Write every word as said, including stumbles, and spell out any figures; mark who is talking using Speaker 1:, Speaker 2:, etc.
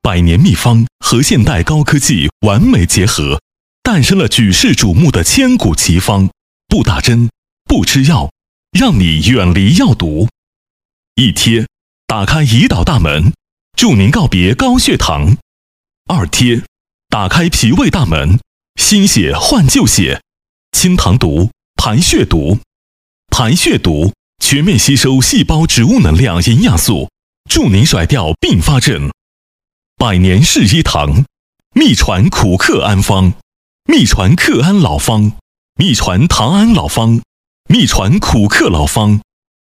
Speaker 1: 百年秘方和现代高科技完美结合，诞生了举世瞩目的千古奇方，不打针，不吃药，让你远离药毒。一贴，打开胰岛大门，助您告别高血糖。二贴，打开脾胃大门，新血换旧血，清糖毒，排血毒。排血毒全面吸收细胞植物能量营养素，助您甩掉并发症。百年世医堂，秘传苦克安方，秘传克安老方，秘传糖安老方，秘传苦克老方。